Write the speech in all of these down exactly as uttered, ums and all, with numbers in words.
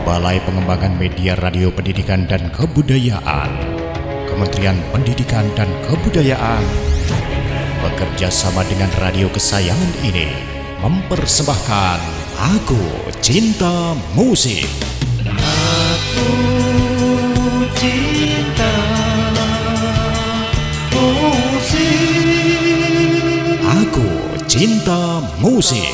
Balai Pengembangan Media Radio Pendidikan dan Kebudayaan, Kementerian Pendidikan dan Kebudayaan, bekerja sama dengan radio kesayangan ini mempersembahkan Aku Cinta Musik. Aku cinta musik. Aku Cinta Musik.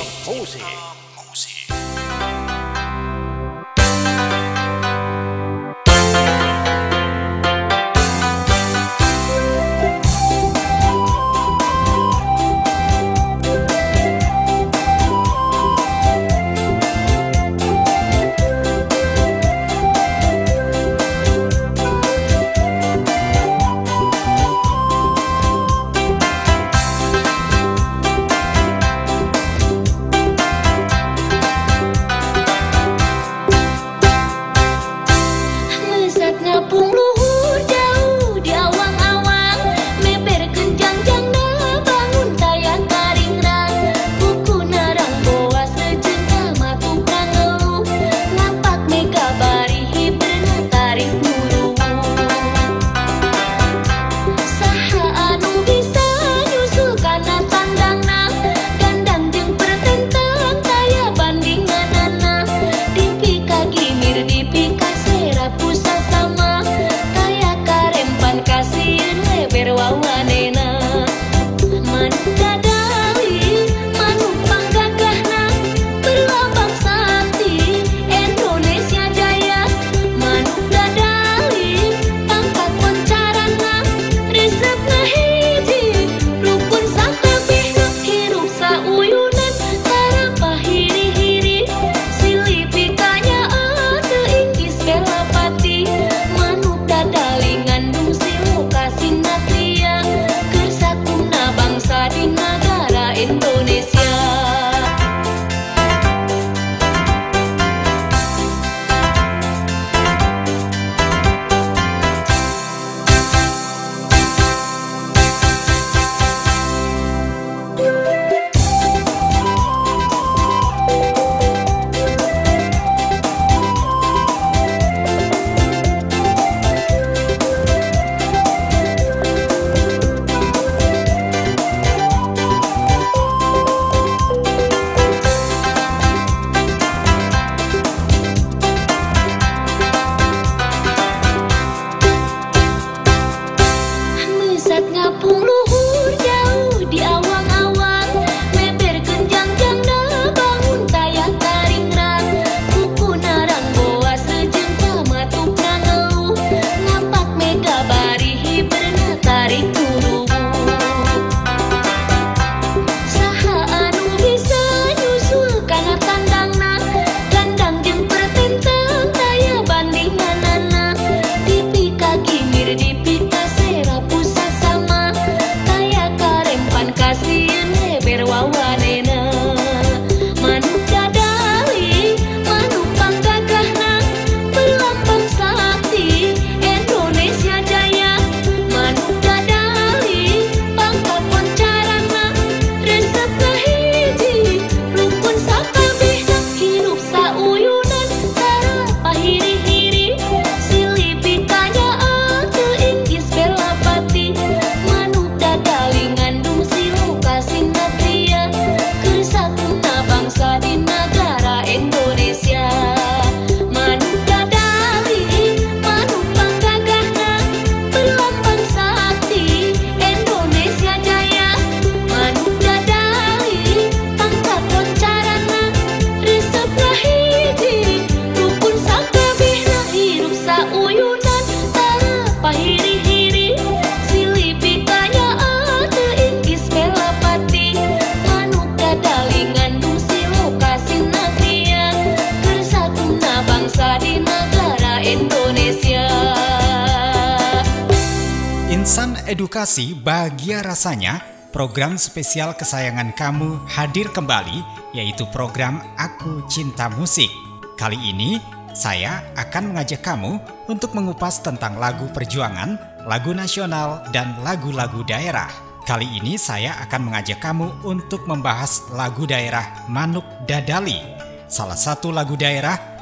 Insan Edukasi Bahagia Rasanya, program spesial kesayangan kamu hadir kembali, yaitu program Aku Cinta Musik. Kali ini, saya akan mengajak kamu untuk mengupas tentang lagu perjuangan, lagu nasional, dan lagu-lagu daerah. Kali ini saya akan mengajak kamu untuk membahas lagu daerah Manuk Dadali, salah satu lagu daerah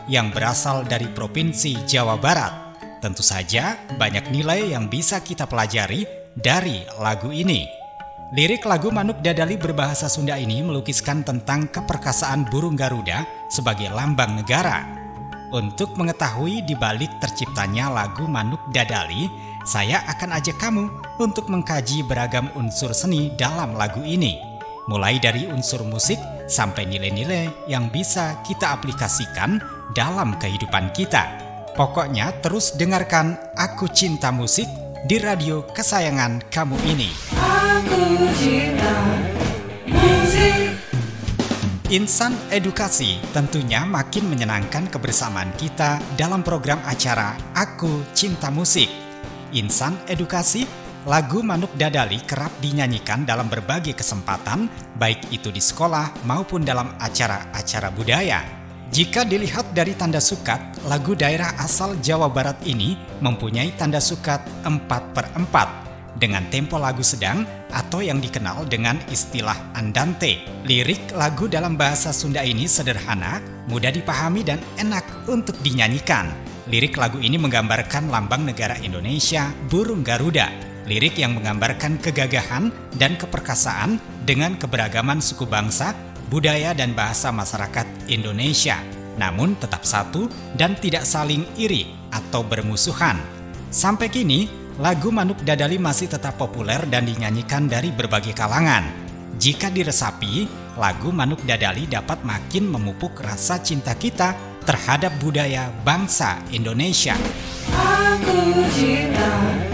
yang berasal dari Provinsi Jawa Barat. Tentu saja banyak nilai yang bisa kita pelajari dari lagu ini. Lirik lagu Manuk Dadali berbahasa Sunda ini melukiskan tentang keperkasaan burung Garuda sebagai lambang negara. Untuk mengetahui di balik terciptanya lagu Manuk Dadali, saya akan ajak kamu untuk mengkaji beragam unsur seni dalam lagu ini. Mulai dari unsur musik sampai nilai-nilai yang bisa kita aplikasikan dalam kehidupan kita. Pokoknya terus dengarkan Aku Cinta Musik di radio kesayangan kamu ini. Aku cinta musik. Insan Edukasi tentunya makin menyenangkan kebersamaan kita dalam program acara Aku Cinta Musik. Insan Edukasi, lagu Manuk Dadali kerap dinyanyikan dalam berbagai kesempatan, baik itu di sekolah maupun dalam acara-acara budaya. Jika dilihat dari tanda sukat, lagu daerah asal Jawa Barat ini mempunyai tanda sukat empat per empat dengan tempo lagu sedang atau yang dikenal dengan istilah andante. Lirik lagu dalam bahasa Sunda ini sederhana, mudah dipahami dan enak untuk dinyanyikan. Lirik lagu ini menggambarkan lambang negara Indonesia, burung Garuda. Lirik yang menggambarkan kegagahan dan keperkasaan dengan keberagaman suku bangsa, budaya dan bahasa masyarakat Indonesia, namun tetap satu dan tidak saling iri atau bermusuhan. Sampai kini, lagu Manuk Dadali masih tetap populer dan dinyanyikan dari berbagai kalangan. Jika diresapi, lagu Manuk Dadali dapat makin memupuk rasa cinta kita terhadap budaya bangsa Indonesia. Aku cinta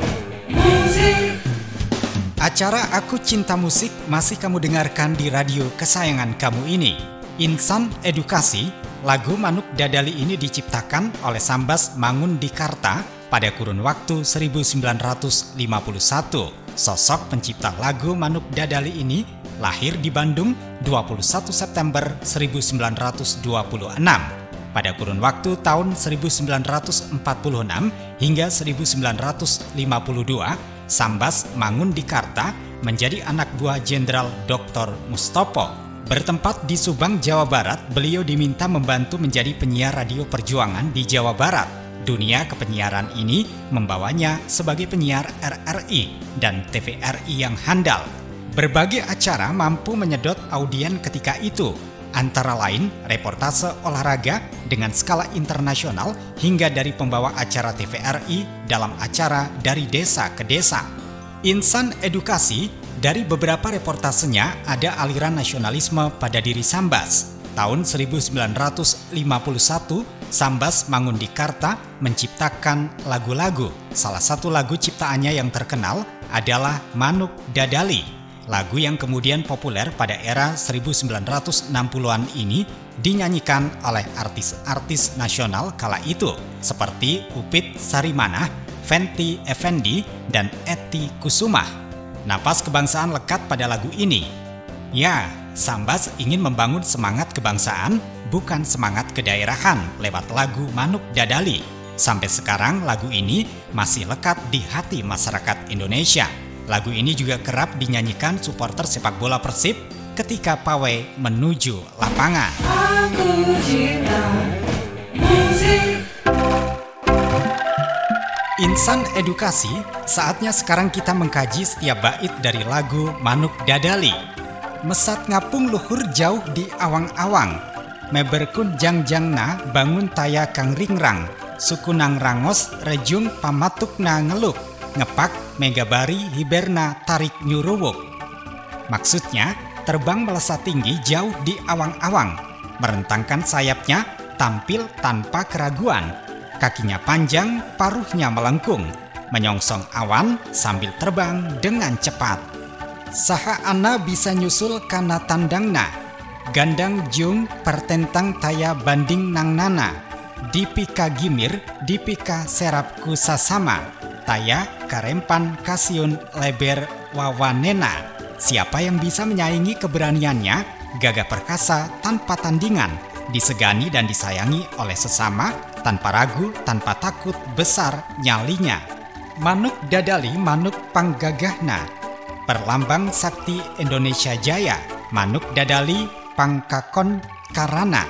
musik. Acara Aku Cinta Musik masih kamu dengarkan di radio kesayangan kamu ini. Insan Edukasi, lagu Manuk Dadali ini diciptakan oleh Sambas Mangundikarta pada kurun waktu seribu sembilan ratus lima puluh satu. Sosok pencipta lagu Manuk Dadali ini lahir di Bandung dua puluh satu September seribu sembilan ratus dua puluh enam. Pada kurun waktu tahun seribu sembilan ratus empat puluh enam hingga seribu sembilan ratus lima puluh dua, Sambas Mangundikarta menjadi anak buah Jenderal doktor Mustopo. Bertempat di Subang, Jawa Barat, beliau diminta membantu menjadi penyiar radio perjuangan di Jawa Barat. Dunia kepenyiaran ini membawanya sebagai penyiar R R I dan T V R I yang handal. Berbagai acara mampu menyedot audien ketika itu, antara lain reportase olahraga dengan skala internasional hingga dari pembawa acara T V R I dalam acara Dari Desa ke Desa. Insan Edukasi, dari beberapa reportasenya ada aliran nasionalisme pada diri Sambas. Tahun seribu sembilan ratus lima puluh satu, Sambas Mangundikarta menciptakan lagu-lagu. Salah satu lagu ciptaannya yang terkenal adalah Manuk Dadali. Lagu yang kemudian populer pada era seribu sembilan ratus enam puluhan ini dinyanyikan oleh artis-artis nasional kala itu seperti Upit Sarimanah, Fenty Effendi, dan Ety Kusumah. Napas kebangsaan lekat pada lagu ini. Ya, Sambas ingin membangun semangat kebangsaan, bukan semangat kedaerahan lewat lagu Manuk Dadali. Sampai sekarang lagu ini masih lekat di hati masyarakat Indonesia. Lagu ini juga kerap dinyanyikan supporter sepak bola Persib ketika pawai menuju lapangan. Aku cinta musik. Insan Edukasi, saatnya sekarang kita mengkaji setiap bait dari lagu Manuk Dadali. Mesat ngapung luhur jauh di awang-awang, meberkun jangjangna bangun taya kang ringrang, sukunang rangos rejung pamatukna ngeluk, ngepak megabari hiberna tarik nyuruwuk. Maksudnya, terbang melesat tinggi jauh di awang-awang, merentangkan sayapnya tampil tanpa keraguan, kakinya panjang, paruhnya melengkung, menyongsong awan sambil terbang dengan cepat. Saha ana bisa nyusul kana tandangna, gandang jung pertentang taya banding nang nana, dipika gimir, dipika serap kusasama, taya karempan kasiun leber wawanena. Siapa yang bisa menyaingi keberaniannya, gagah perkasa tanpa tandingan, disegani dan disayangi oleh sesama, tanpa ragu, tanpa takut besar nyalinya. Manuk Dadali manuk panggagahna, perlambang sakti Indonesia Jaya. Manuk Dadali pangkakon karana,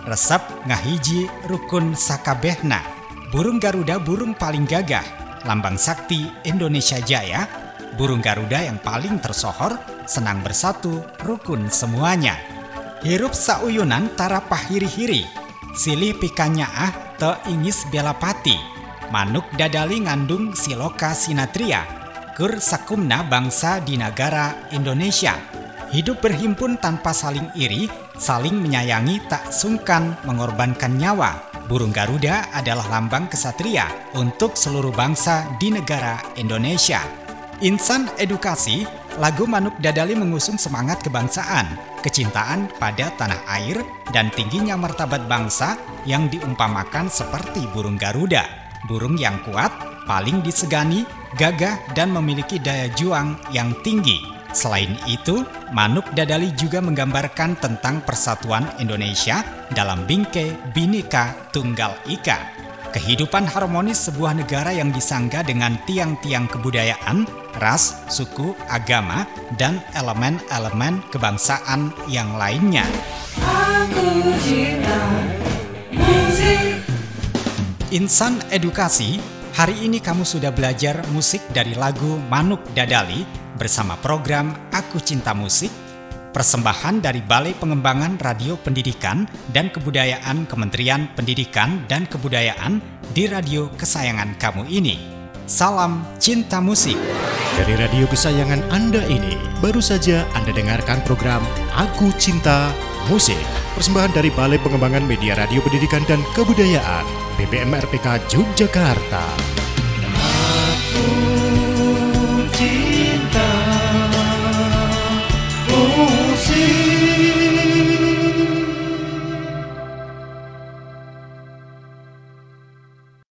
resep ngahiji rukun sakabehna. Burung Garuda burung paling gagah, lambang sakti Indonesia Jaya. Burung Garuda yang paling tersohor, senang bersatu, rukun semuanya. Hirup sauyunan tara pahiri-hiri, silih pikanyaah te ingis belapati. Manuk dadali ngandung siloka sinatria, keur sakumna bangsa di negara Indonesia. Hidup berhimpun tanpa saling iri, saling menyayangi tak sungkan mengorbankan nyawa. Burung Garuda adalah lambang kesatria untuk seluruh bangsa di negara Indonesia. Insan edukasi, lagu Manuk Dadali mengusung semangat kebangsaan, kecintaan pada tanah air, dan tingginya martabat bangsa yang diumpamakan seperti burung Garuda. Burung yang kuat, paling disegani, gagah, dan memiliki daya juang yang tinggi. Selain itu, Manuk Dadali juga menggambarkan tentang persatuan Indonesia dalam bingkai Bhinneka Tunggal Ika. Kehidupan harmonis sebuah negara yang disangga dengan tiang-tiang kebudayaan, ras, suku, agama, dan elemen-elemen kebangsaan yang lainnya. Aku cinta musik. Insan edukasi, hari ini kamu sudah belajar musik dari lagu Manuk Dadali bersama program Aku Cinta Musik, persembahan dari Balai Pengembangan Radio Pendidikan dan Kebudayaan Kementerian Pendidikan dan Kebudayaan di radio kesayangan kamu ini. Salam cinta musik. Dari radio kesayangan Anda ini, baru saja Anda dengarkan program Aku Cinta Musik, persembahan dari Balai Pengembangan Media Radio Pendidikan dan Kebudayaan B P M R P K Yogyakarta. Aku cinta musik.